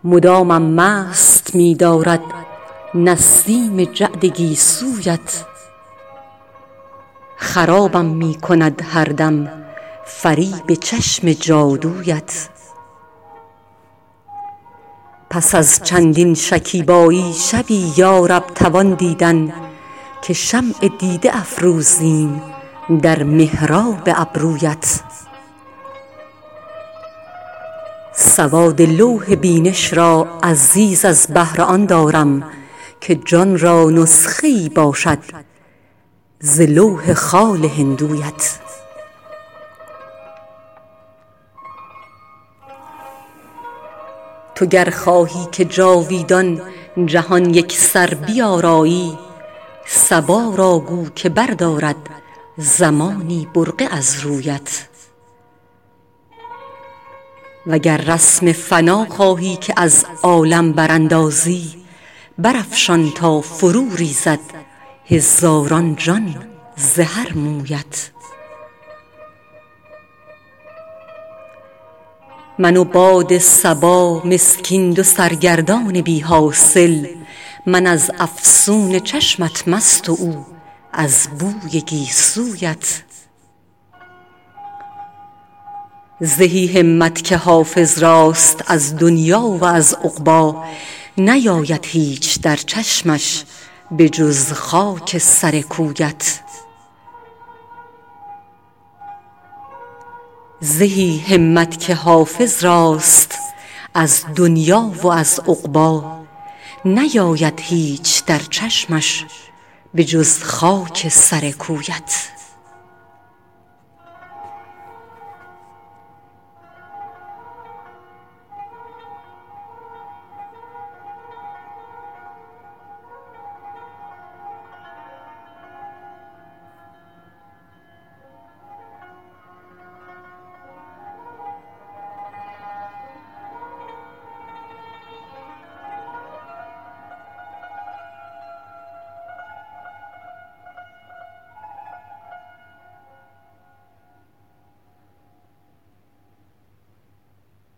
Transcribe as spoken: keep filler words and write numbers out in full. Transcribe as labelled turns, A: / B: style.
A: مدامم مست می دارد نسیم جعد گیسویت. خرابم می کند هر دم فریب چشم جادویت. پس از چندین شکیبایی شبی یارب توان دیدن که شمع دیده افروزیم در محراب ابرویت. سواد لوح بینش را عزیز از بهر آن دارم که جان را نسخه ای باشد ز لوح خال هندویت. تو گر خواهی که جاویدان جهان یکسر بیارایی، صبا را گو که بردارد زمانی برقع از رویت. وگر رسم فنا خواهی که از عالم براندازی، برافشان تا فرو ریزد هزاران جان ز هر مویت. من و باد صبا مسکین دو سرگردان بی حاصل، من از افسون چشمت مست و او از بوی گیسویت. زهی همت که حافظ راست از دنیا و از عقبی، نیاید هیچ در چشمش به جز خاک سر کویت. زهی همت که حافظ راست از دنیا و از عقبی، نیاید هیچ در چشمش به جز خاک سر کویت.